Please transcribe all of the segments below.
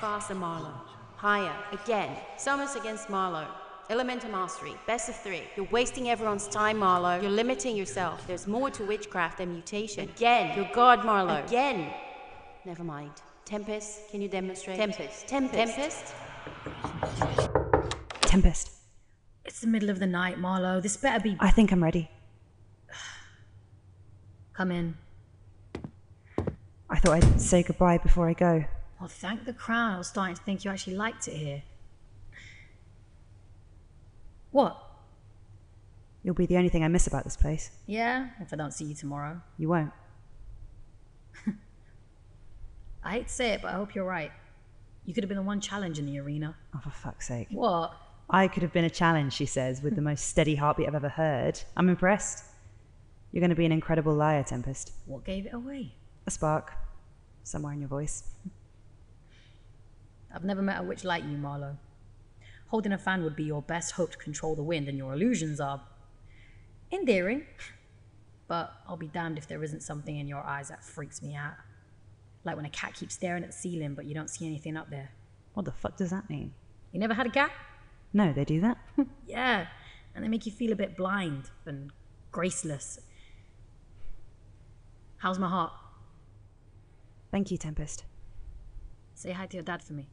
faster, Marlowe. Higher. Again. Summons against Marlowe. Elemental mastery. Best of 3. You're wasting everyone's time, Marlowe. You're limiting yourself. There's more to witchcraft than mutation. Again. You're God, Marlowe. Again. Never mind. Tempest, can you demonstrate? Tempest. Tempest. It's the middle of the night, Marlowe. This better be... I think I'm ready. Come in. I thought I'd say goodbye before I go. Well, thank the crown. I was starting to think you actually liked it here. What? You'll be the only thing I miss about this place. Yeah, if I don't see you tomorrow. You won't. I hate to say it, but I hope you're right. You could have been the one challenge in the arena. Oh, for fuck's sake. What? I could have been a challenge, she says, with the most steady heartbeat I've ever heard. I'm impressed. You're going to be an incredible liar, Tempest. What gave it away? A spark. Somewhere in your voice. I've never met a witch like you, Marlowe. Holding a fan would be your best hope to control the wind, and your illusions are endearing. But I'll be damned if there isn't something in your eyes that freaks me out. Like when a cat keeps staring at the ceiling, but you don't see anything up there. What the fuck does that mean? You never had a cat? No, they do that? Yeah, and they make you feel a bit blind and graceless. How's my heart? Thank you, Tempest. Say hi to your dad for me.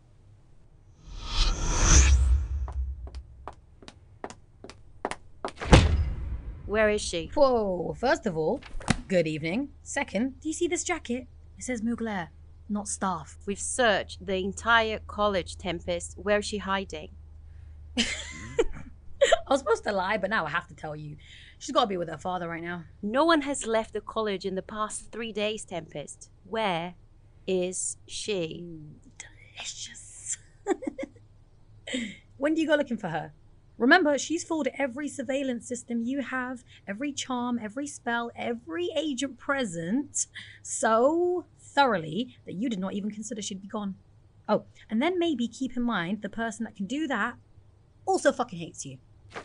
Where is she? Whoa, first of all, good evening. Second, do you see this jacket? It says Mugler, not staff. We've searched the entire college, Tempest. Where is she hiding? I was supposed to lie, but now I have to tell you. She's got to be with her father right now. No one has left the college in the past 3 days, Tempest. Where is she? Delicious. When do you go looking for her? Remember, she's fooled every surveillance system you have, every charm, every spell, every agent present so thoroughly that you did not even consider she'd be gone. Oh, and then maybe keep in mind the person that can do that also fucking hates you.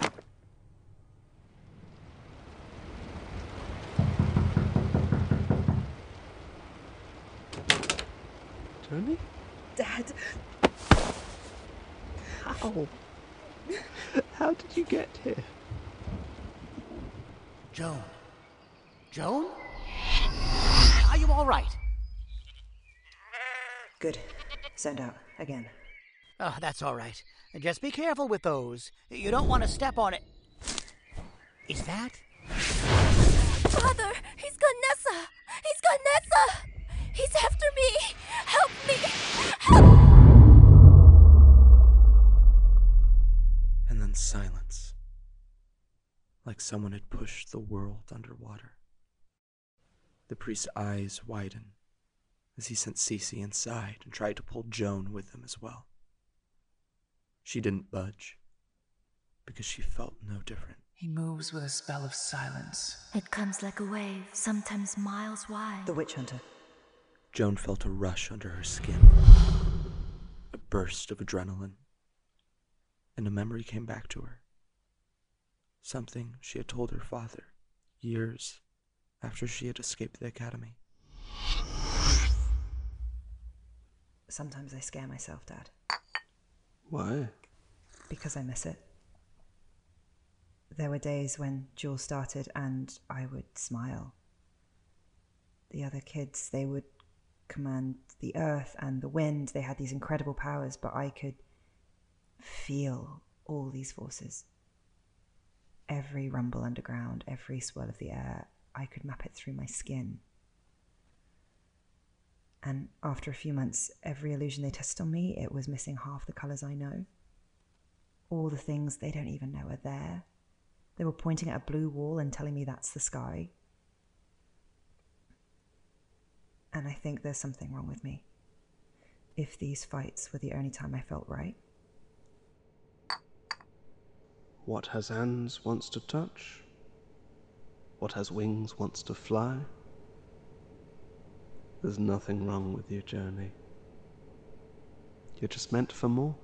Tony? Dad. How? How did you get here? Joan? Joan? Are you all right? Good. Zoned out. Again. Oh, that's all right. Just be careful with those. You don't want to step on it. Is that? Father, he's got Nessa! He's got Nessa! He's after me! Help me! Help! And then silence. Like someone had pushed the world underwater. The priest's eyes widen as he sent Cece inside and tried to pull Joan with him as well. She didn't budge because she felt no different. He moves with a spell of silence. It comes like a wave, sometimes miles wide. The witch hunter. Joan felt a rush under her skin, a burst of adrenaline, and a memory came back to her. Something she had told her father years after she had escaped the academy. Sometimes I scare myself, Dad. Why? Because I miss it. There were days when Jules started and I would smile. The other kids, they would command the earth and the wind. They had these incredible powers, but I could feel all these forces. Every rumble underground, every swirl of the air, I could map it through my skin. And after a few months, every illusion they tested on me, it was missing half the colours I know. All the things they don't even know are there. They were pointing at a blue wall and telling me that's the sky. And I think there's something wrong with me. If these fights were the only time I felt right. What has hands wants to touch? What has wings wants to fly? There's nothing wrong with your journey. You're just meant for more.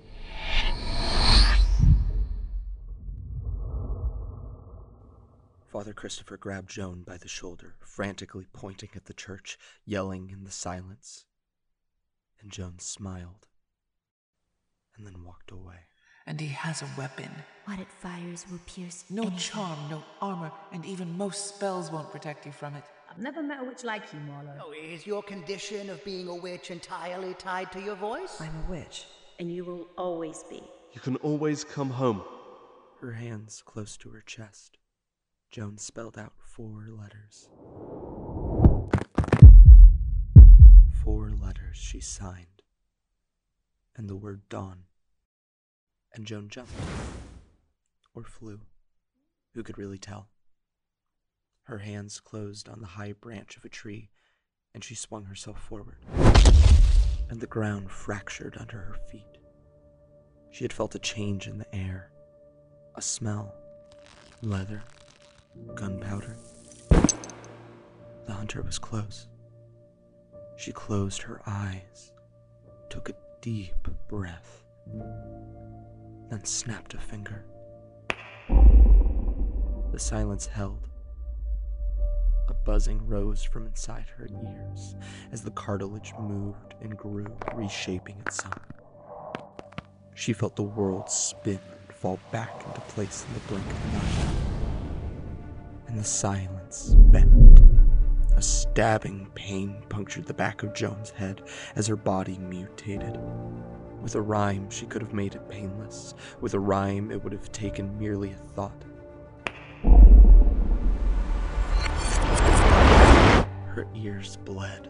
Father Christopher grabbed Joan by the shoulder, frantically pointing at the church, yelling in the silence. And Joan smiled and then walked away. And he has a weapon. What it fires will pierce No anything. charm, no armor, and even most spells won't protect you from it. I've never met a witch like you, Marlo. Oh, is your condition of being a witch entirely tied to your voice? I'm a witch. And you will always be. You can always come home. Her hands close to her chest, Joan spelled out 4 letters. 4 letters she signed, and the word dawn. And Joan jumped. Or flew. Who could really tell? Her hands closed on the high branch of a tree, and she swung herself forward. And the ground fractured under her feet. She had felt a change in the air. A smell. Leather. Gunpowder. The hunter was close. She closed her eyes, took a deep breath, then snapped a finger. The silence held. A buzzing rose from inside her ears as the cartilage moved and grew, reshaping itself. She felt the world spin and fall back into place in the blink of an eye. And the silence bent. A stabbing pain punctured the back of Joan's head as her body mutated. With a rhyme, she could have made it painless. With a rhyme, it would have taken merely a thought. Her ears bled.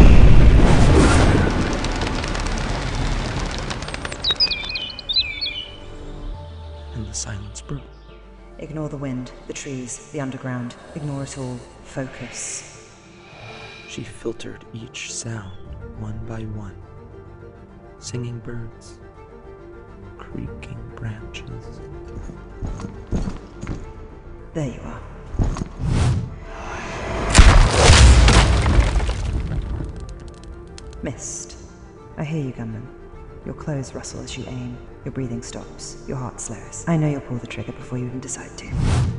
And the silence broke. Ignore the wind, the trees, the underground. Ignore it all. Focus. She filtered each sound, one by one. Singing birds, creaking branches. There you are. Missed. I hear you, gunman. Your clothes rustle as you aim. Your breathing stops. Your heart slows. I know you'll pull the trigger before you even decide to.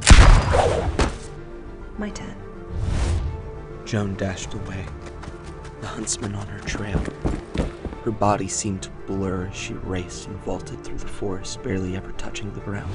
My turn. Joan dashed away, the huntsman on her trail. Her body seemed to blur as she raced and vaulted through the forest, barely ever touching the ground.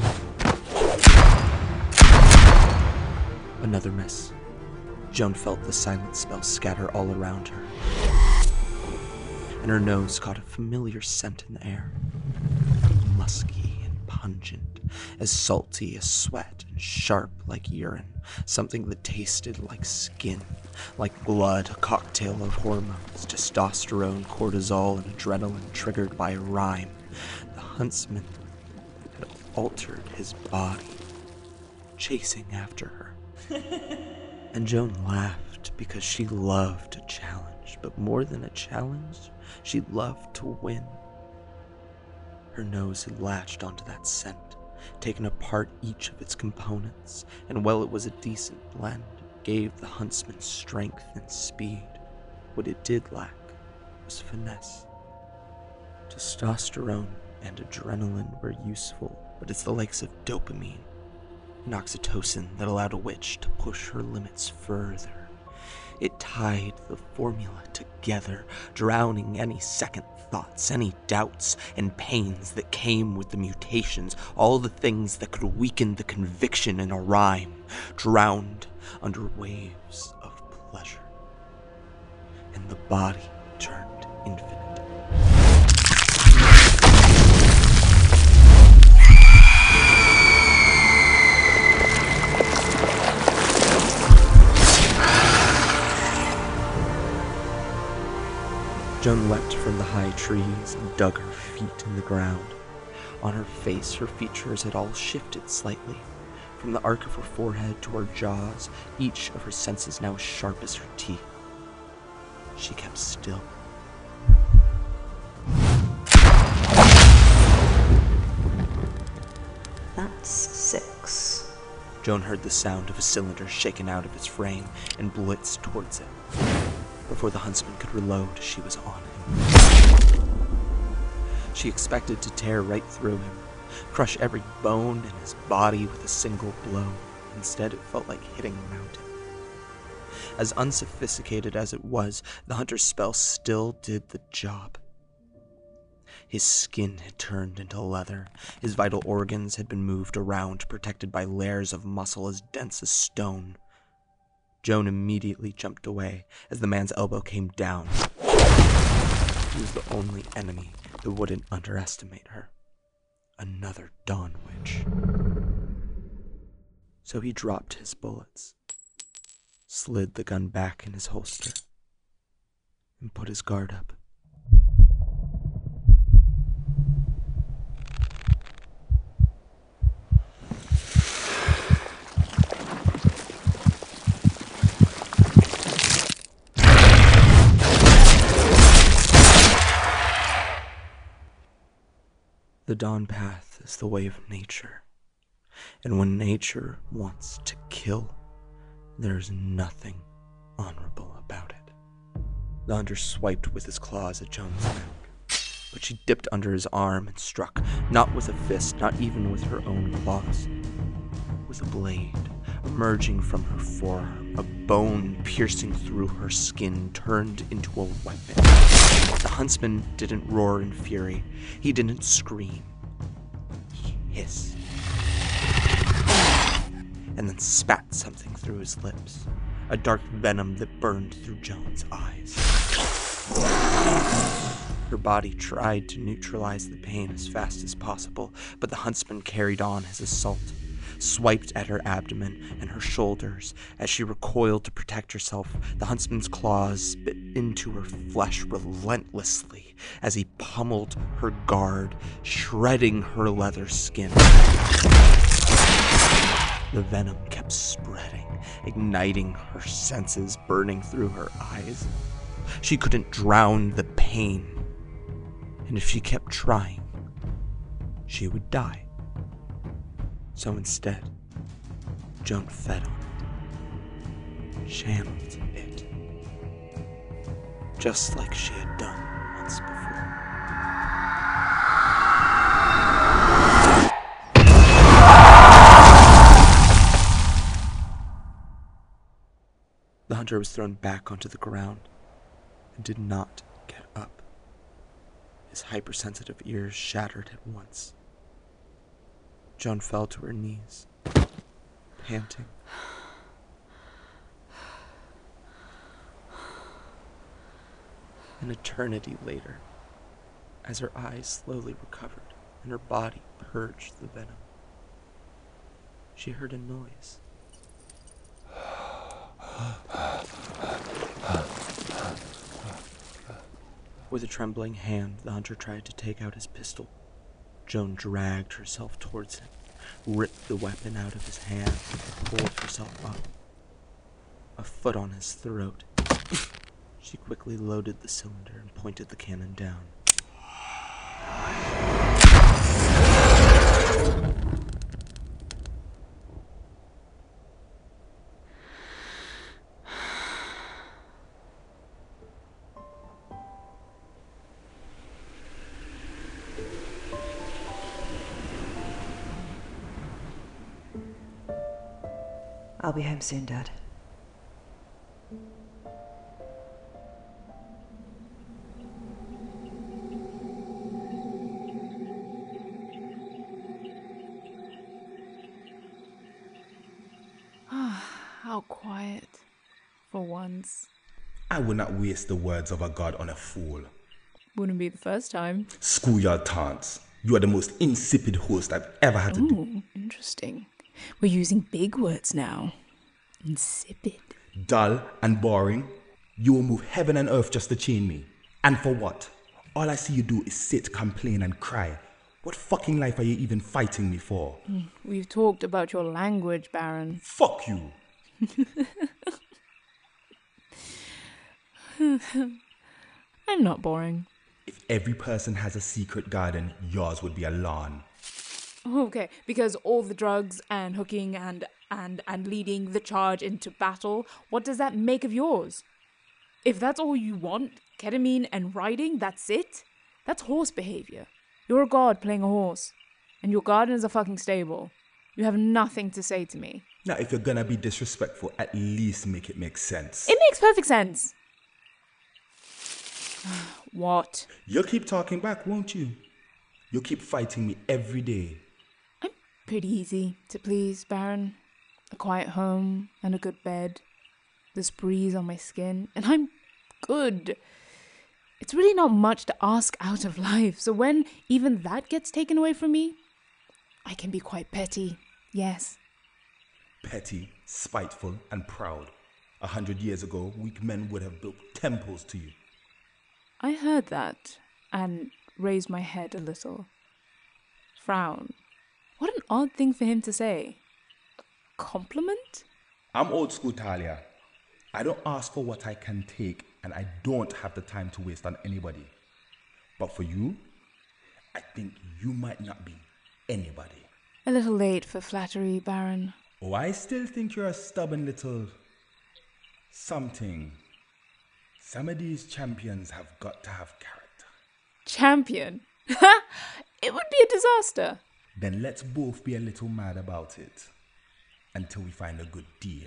Another miss. Joan felt the silent spell scatter all around her, and her nose caught a familiar scent in the air. Musky and pungent, as salty as sweat and sharp like urine, something that tasted like skin, like blood, a cocktail of hormones, testosterone, cortisol, and adrenaline triggered by a rhyme. The huntsman had altered his body, chasing after her. And Joan laughed because she loved a challenge, but more than a challenge, she loved to win. Her nose had latched onto that scent, taken apart each of its components, and while it was a decent blend, gave the huntsman strength and speed. What it did lack was finesse. Testosterone and adrenaline were useful, but it's the likes of dopamine and oxytocin that allowed a witch to push her limits further. It tied the formula together, drowning any second thoughts, any doubts and pains that came with the mutations, all the things that could weaken the conviction in a rhyme, drowned under waves of pleasure. And the body turned infinite. Joan leapt from the high trees and dug her feet in the ground. On her face, her features had all shifted slightly. From the arc of her forehead to her jaws, each of her senses now as sharp as her teeth. She kept still. That's 6. Joan heard the sound of a cylinder shaken out of its frame and blitzed towards it. Before the huntsman could reload, she was on him. She expected to tear right through him, crush every bone in his body with a single blow. Instead, it felt like hitting a mountain. As unsophisticated as it was, the hunter's spell still did the job. His skin had turned into leather. His vital organs had been moved around, protected by layers of muscle as dense as stone. Joan immediately jumped away as the man's elbow came down. He was the only enemy that wouldn't underestimate her. Another Dawn Witch. So he dropped his bullets, slid the gun back in his holster, and put his guard up. The Dawn Path is the way of nature, and when nature wants to kill, there's nothing honorable about it. The hunter swiped with his claws at Joan's neck, but she dipped under his arm and struck, not with a fist, not even with her own claws, with a blade emerging from her forearm, a bone piercing through her skin turned into a weapon. The huntsman didn't roar in fury. He didn't scream. He hissed, and then spat something through his lips, a dark venom that burned through Joan's eyes. Her body tried to neutralize the pain as fast as possible, but the huntsman carried on his assault, swiped at her abdomen and her shoulders. As she recoiled to protect herself, the huntsman's claws bit into her flesh relentlessly as he pummeled her guard, shredding her leather skin. The venom kept spreading, igniting her senses, burning through her eyes. She couldn't drown the pain, and if she kept trying, she would die. So instead, Joan fed on it, channeled it, just like she had done once before. The hunter was thrown back onto the ground and did not get up. His hypersensitive ears shattered at once. Joan fell to her knees, panting. An eternity later, as her eyes slowly recovered and her body purged the venom, she heard a noise. With a trembling hand, the hunter tried to take out his pistol. Joan dragged herself towards him, ripped the weapon out of his hand, and pulled herself up. A foot on his throat, she quickly loaded the cylinder and pointed the cannon down. I'll be home soon, Dad. How quiet. For once. I would not waste the words of a god on a fool. Wouldn't be the first time. Schoolyard taunts. You are the most insipid host I've ever had to do. Ooh, interesting. We're using big words now. Insipid. Dull and boring. You will move heaven and earth just to chain me. And for what? All I see you do is sit, complain, and cry. What fucking life are you even fighting me for? We've talked about your language, Baron. Fuck you. I'm not boring. If every person has a secret garden, yours would be a lawn. Okay, because all the drugs and hooking and leading the charge into battle, what does that make of yours? If that's all you want, ketamine and riding, that's it? That's horse behavior. You're a god playing a horse, and your garden is a fucking stable. You have nothing to say to me. Now, if you're gonna be disrespectful, at least make it make sense. It makes perfect sense. What? You'll keep talking back, won't you? You'll keep fighting me every day. I'm pretty easy to please, Baron. A quiet home and a good bed. This breeze on my skin, and I'm good. It's really not much to ask out of life, so when even that gets taken away from me, I can be quite petty, yes. Petty, spiteful, and proud. 100 years ago, weak men would have built temples to you. I heard that, and raised my head a little. Frown. What an odd thing for him to say. A compliment? I'm old school, Talia. I don't ask for what I can take, and I don't have the time to waste on anybody. But for you, I think you might not be anybody. A little late for flattery, Baron. Oh, I still think you're a stubborn little something. Some of these champions have got to have character. Champion? It would be a disaster. Then let's both be a little mad about it until we find a good deal.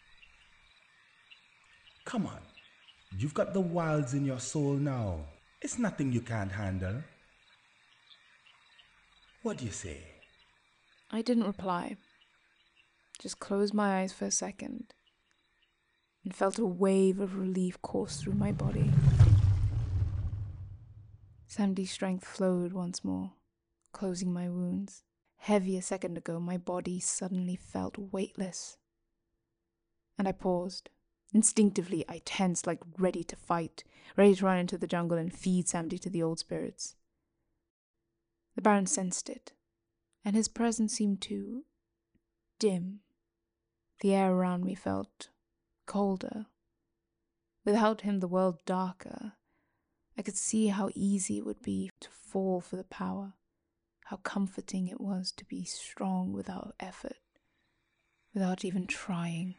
Come on, you've got the wilds in your soul now. It's nothing you can't handle. What do you say? I didn't reply. Just closed my eyes for a second and felt a wave of relief course through my body. Samdi's strength flowed once more, closing my wounds. Heavy a second ago, my body suddenly felt weightless. And I paused. Instinctively, I tensed like ready to fight, ready to run into the jungle and feed Samdi to the old spirits. The Baron sensed it, and his presence seemed to dim. The air around me felt colder. Without him, the world darker. I could see how easy it would be to fall for the power, how comforting it was to be strong without effort, without even trying.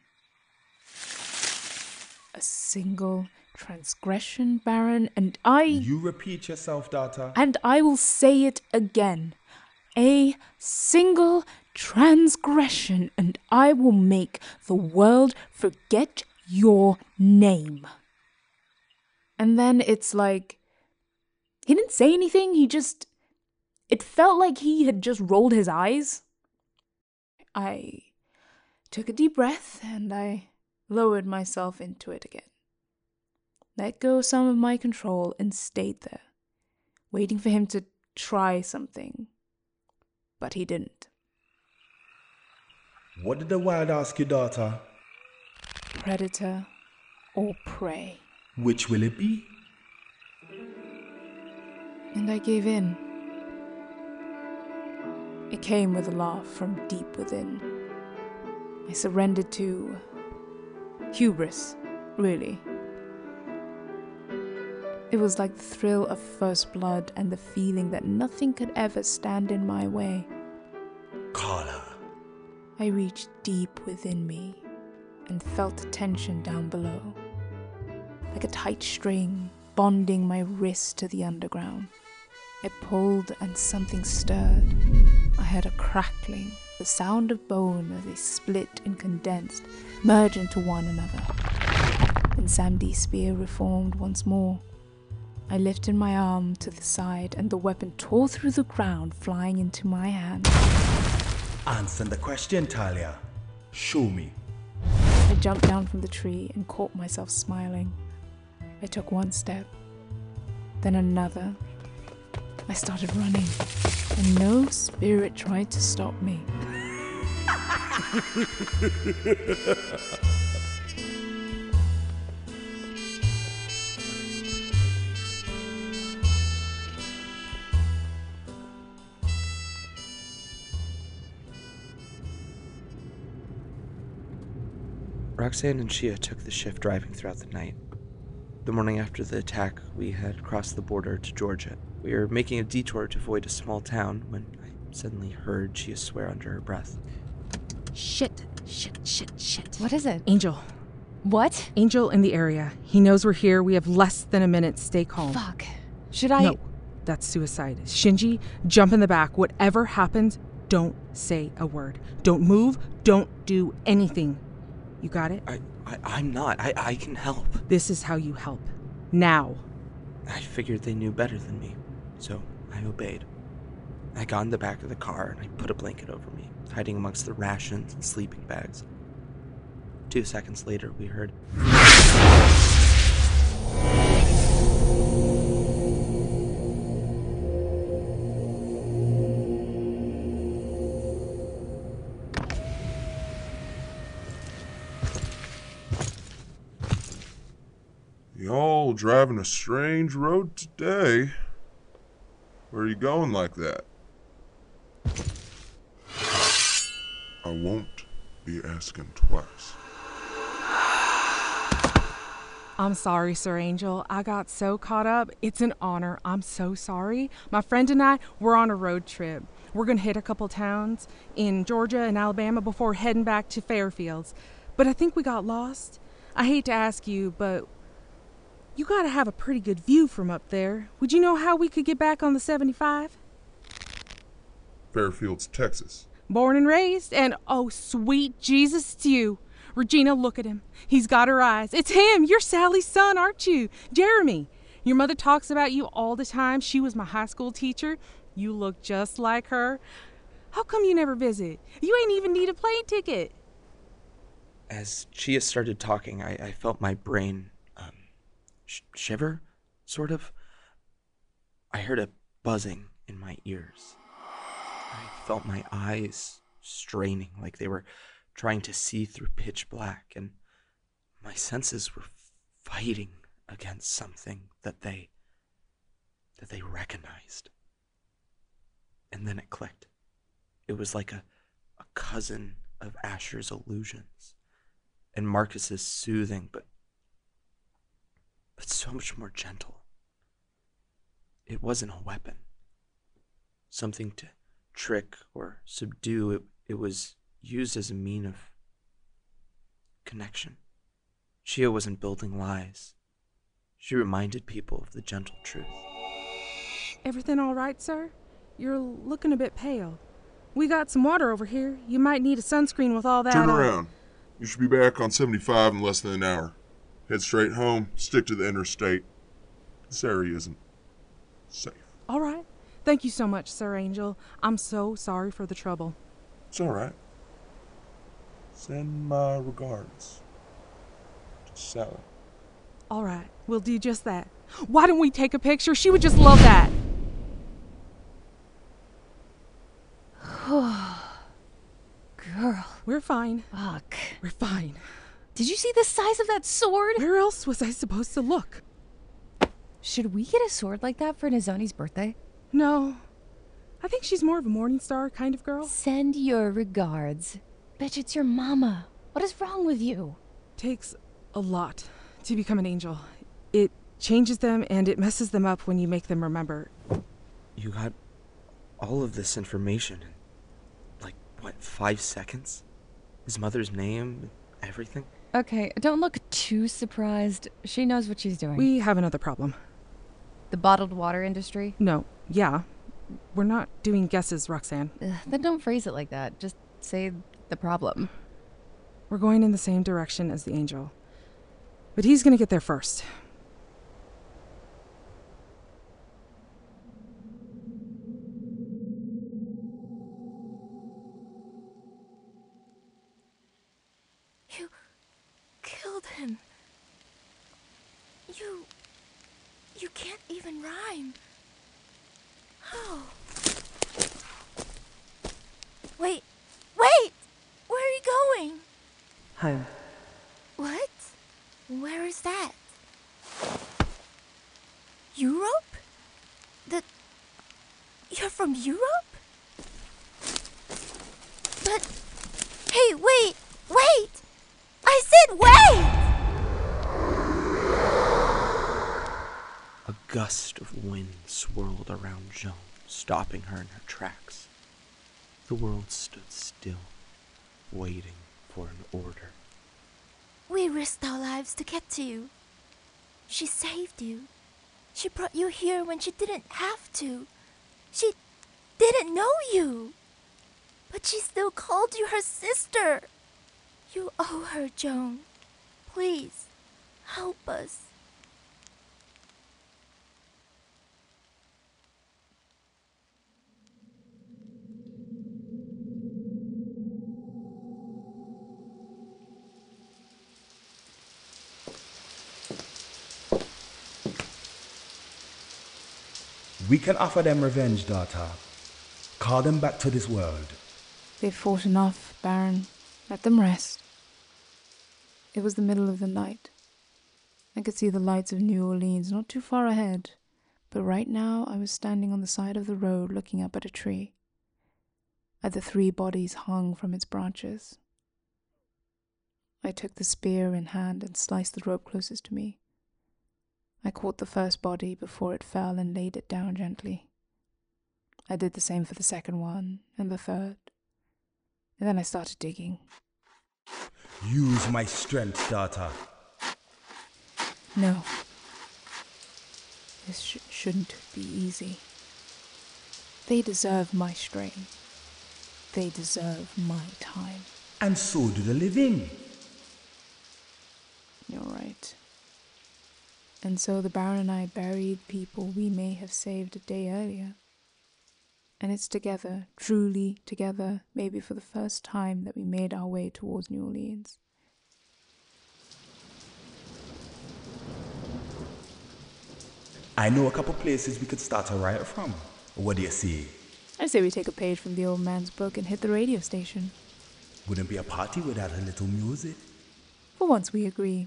A single transgression, Baron, and You repeat yourself, daughter. And I will say it again. A single transgression, and I will make the world forget your name. And then it's like, he didn't say anything, it felt like he had just rolled his eyes. I took a deep breath, and I lowered myself into it again. Let go some of my control and stayed there, waiting for him to try something. But he didn't. What did the wild ask you, daughter? Predator or prey? Which will it be? And I gave in. It came with a laugh from deep within. I surrendered to hubris, really. It was like the thrill of first blood and the feeling that nothing could ever stand in my way. Call her. I reached deep within me and felt the tension down below, like a tight string bonding my wrist to the underground. I pulled and something stirred. I heard a crackling, the sound of bone as they split and condensed, merged into one another. Then Samdi's spear reformed once more. I lifted my arm to the side and the weapon tore through the ground, flying into my hand. Answer the question, Talia. Show me. I jumped down from the tree and caught myself smiling. I took one step, then another. I started running, and no spirit tried to stop me. Roxanne and Shia took the shift driving throughout the night. The morning after the attack, we had crossed the border to Georgia. We were making a detour to avoid a small town when I suddenly heard Shia swear under her breath. Shit. What is it? Angel. What? Angel in the area. He knows we're here. We have less than a minute. Stay calm. Fuck. Should I? No, that's suicide. Shinji, jump in the back. Whatever happens, don't say a word. Don't move. Don't do anything. You got it? I'm not. I can help. This is how you help. Now. I figured they knew better than me, so I obeyed. I got in the back of the car and I put a blanket over me, hiding amongst the rations and sleeping bags. 2 seconds later, we heard... Y'all driving a strange road today. Where are you going like that? I won't be asking twice. I'm sorry, Sir Angel. I got so caught up. It's an honor. I'm so sorry. My friend and I, we're on a road trip. We're going to hit a couple towns in Georgia and Alabama before heading back to Fairfields. But I think we got lost. I hate to ask you, but you got to have a pretty good view from up there. Would you know how we could get back on the 75? Fairfields, Texas. Born and raised, and oh, sweet Jesus, it's you. Regina, look at him. He's got her eyes. It's him. You're Sally's son, aren't you? Jeremy. Your mother talks about you all the time. She was my high school teacher. You look just like her. How come you never visit? You ain't even need a plane ticket. As Chia started talking, I felt my brain shiver, sort of. I heard a buzzing in my ears. I felt my eyes straining like they were trying to see through pitch black, and my senses were fighting against something that they recognized. And then it clicked. It was like a cousin of Asher's illusions and Marcus's soothing, but so much more gentle. It wasn't a weapon, something to trick or subdue. It was used as a mean of connection. Chia wasn't building lies. She reminded people of the gentle truth. Everything all right, sir? You're looking a bit pale. We got some water over here. You might need a sunscreen with all that. Turn around. You should be back on 75 in less than an hour. Head straight home. Stick to the interstate. This area isn't safe. All right. Thank you so much, Sir Angel. I'm so sorry for the trouble. It's all right. Send my regards to Sally. All right. We'll do just that. Why don't we take a picture? She would just love that. Girl. We're fine. Fuck. We're fine. Did you see the size of that sword? Where else was I supposed to look? Should we get a sword like that for Nozomi's birthday? No. I think she's more of a Morningstar kind of girl. Send your regards. Bitch, it's your mama. What is wrong with you? Takes a lot to become an angel. It changes them and it messes them up when you make them remember. You got all of this information in, 5 seconds? His mother's name, everything? Okay, don't look too surprised. She knows what she's doing. We have another problem. The bottled water industry? No, yeah. We're not doing guesses, Roxanne. Then don't phrase it like that. Just say the problem. We're going in the same direction as the angel. But he's gonna get there first. You killed him. You can't even rhyme. How? Wait! Where are you going? Home. What? Where is that? Europe? You're from Europe? But, hey, wait! I said wait! A gust of wind swirled around Joan, stopping her in her tracks. The world stood still, waiting for an order. We risked our lives to get to you. She saved you. She brought you here when she didn't have to. She didn't know you. But she still called you her sister. You owe her, Joan. Please, help us. We can offer them revenge, daughter. Call them back to this world. They've fought enough, Baron. Let them rest. It was the middle of the night. I could see the lights of New Orleans not too far ahead, but right now I was standing on the side of the road looking up at a tree, at the 3 bodies hung from its branches. I took the spear in hand and sliced the rope closest to me. I caught the first body before it fell and laid it down gently. I did the same for the second one and the third. And then I started digging. Use my strength, daughter. No. This shouldn't be easy. They deserve my strain. They deserve my time. And so do the living. You're right. And so the Baron and I buried people we may have saved a day earlier. And it's together, truly together, maybe for the first time, that we made our way towards New Orleans. I know a couple places we could start a riot from. What do you say? I say we take a page from the old man's book and hit the radio station. Wouldn't be a party without a little music. For once we agree.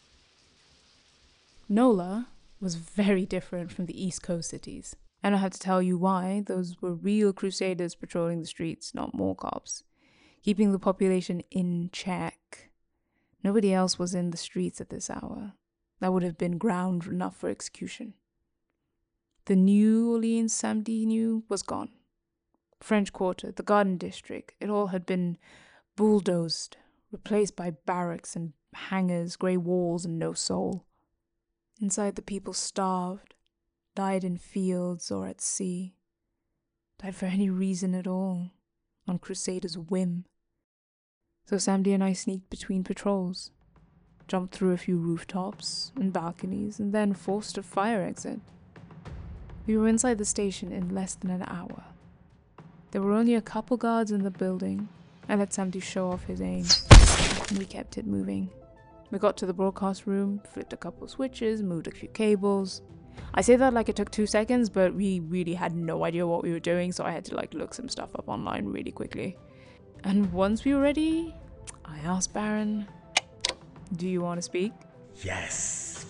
Nola was very different from the East Coast cities. I don't have to tell you why. Those were real crusaders patrolling the streets, not more cops, keeping the population in check. Nobody else was in the streets at this hour. That would have been ground enough for execution. The New Orleans Samedi knew was gone. French Quarter, the Garden District, it all had been bulldozed, replaced by barracks and hangars, grey walls and no soul. Inside, the people starved, died in fields or at sea, died for any reason at all, on Crusaders' whim. So Samedi and I sneaked between patrols, jumped through a few rooftops and balconies, and then forced a fire exit. We were inside the station in less than an hour. There were only a couple guards in the building. I let Samedi show off his aim, and we kept it moving. We got to the broadcast room, flipped a couple switches, moved a few cables. I say that like it took 2 seconds, but we really had no idea what we were doing, so I had to look some stuff up online really quickly. And once we were ready, I asked Baron, "Do you want to speak?" Yes.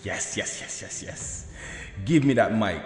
Give me that mic.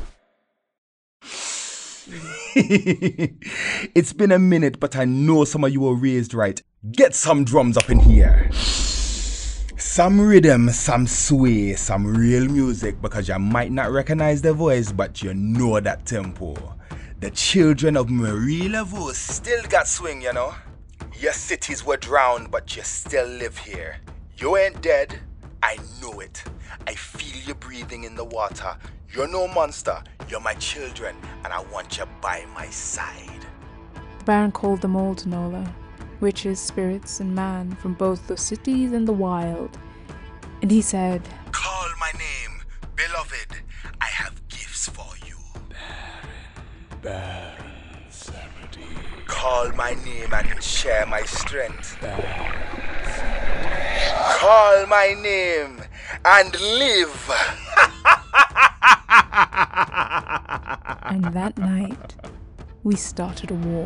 It's been a minute, but I know some of you were raised right. Get some drums up in here. Some rhythm, some sway, some real music, because you might not recognize the voice, but you know that tempo. The children of Marie Laveau still got swing, you know. Your cities were drowned, but you still live here. You ain't dead. I know it. I feel you breathing in the water. You're no monster. You're my children, and I want you by my side. The Baron called them all to Nola, witches, spirits, and man from both the cities and the wild. And he said, "Call my name, beloved. I have gifts for you." Baron Samedi. Call my name and share my strength. Call my name and live. And that night, we started a war.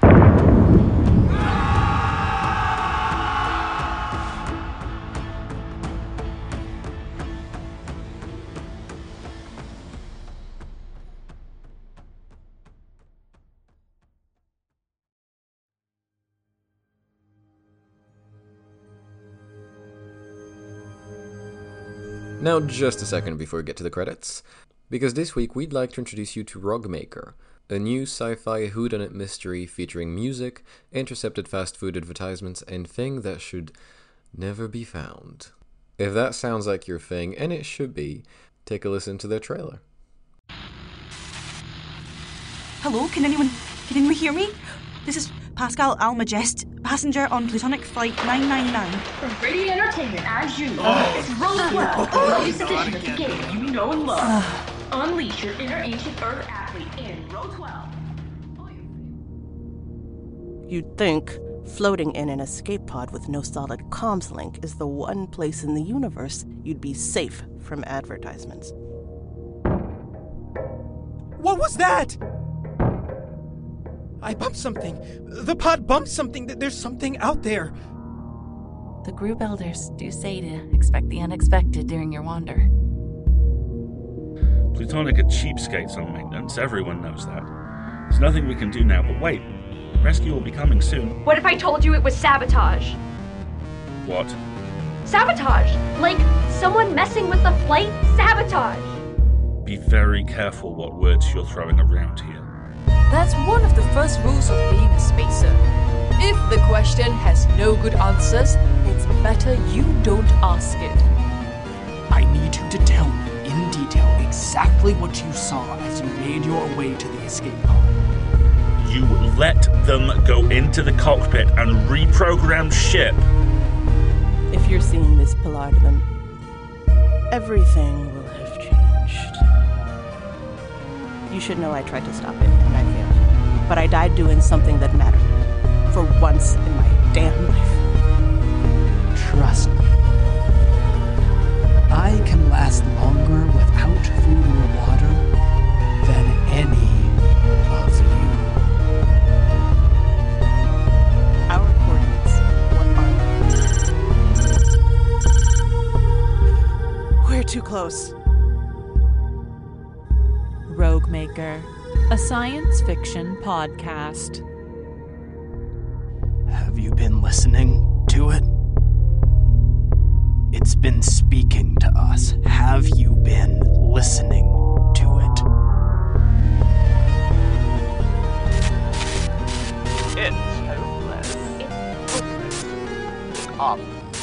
Now just a second before we get to the credits, because this week we'd like to introduce you to Rugmaker, a new sci-fi whodunit mystery featuring music, intercepted fast food advertisements, and thing that should never be found. If that sounds like your thing, and it should be, take a listen to their trailer. Hello, can anyone hear me? This is Pascal Almagest, passenger on Plutonic Flight 999. From Radiant Entertainment, as you know, it's Roll 12, latest edition of the game you know and love. Unleash your inner ancient Earth athlete in Row 12. You'd think floating in an escape pod with no solid comms link is the one place in the universe you'd be safe from advertisements. What was that? I bumped something. The pod bumped something. There's something out there. The group elders do say to expect the unexpected during your wander. Plutonic are cheapskates on maintenance. Everyone knows that. There's nothing we can do now, but wait. Rescue will be coming soon. What if I told you it was sabotage? What? Sabotage! Like someone messing with the flight? Sabotage! Be very careful what words you're throwing around here. That's one of the first rules of being a spacer. If the question has no good answers, it's better you don't ask it. I need you to tell me in detail exactly what you saw as you made your way to the escape pod. You let them go into the cockpit and reprogram ship. If you're seeing this, Pillard, then everything will have changed. You should know I tried to stop it, and I failed. But I died doing something that mattered. For once in my damn life. Trust me. I can last longer without food or water than any of you. Our coordinates, what are they? We're too close. Rogue Maker, a science fiction podcast. Have you been listening to it? It's been speaking to us. Have you been listening to it? It's hopeless. It's hopeless. Up.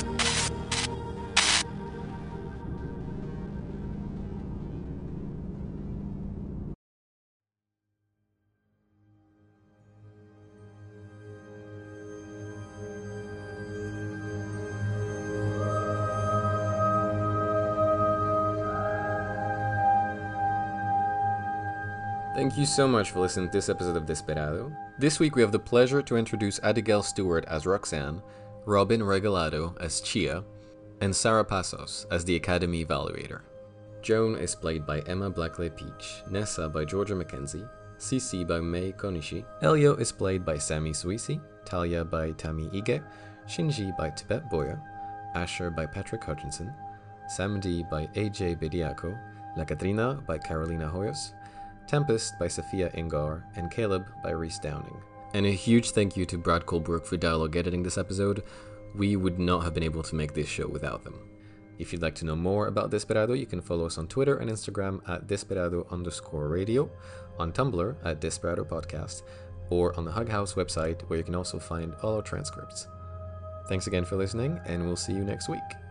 Thank you so much for listening to this episode of Desperado. This week we have the pleasure to introduce Abigail Stewart as Roxanne, Robin Regalado as Chia, and Sarah Passos as the Academy Evaluator. Joan is played by Emma Blackley-Peach, Nessa by Georgia McKenzie, Cici by Mei Konishi, Elio is played by Sammy Suisi, Talia by Tami Ige, Shinji by Tibet Boya, Asher by Patrick Hutchinson, Samdi by AJ Bediaco, La Catrina by Carolina Hoyos, Tempest by Sophia Ingar, and Caleb by Reese Downing. And a huge thank you to Brad Colbrook for dialogue editing this episode. We would not have been able to make this show without them. If you'd like to know more about Desperado, you can follow us on Twitter and Instagram at Desperado_radio, on Tumblr at Desperado Podcast, or on the Hug House website, where you can also find all our transcripts. Thanks again for listening, and we'll see you next week.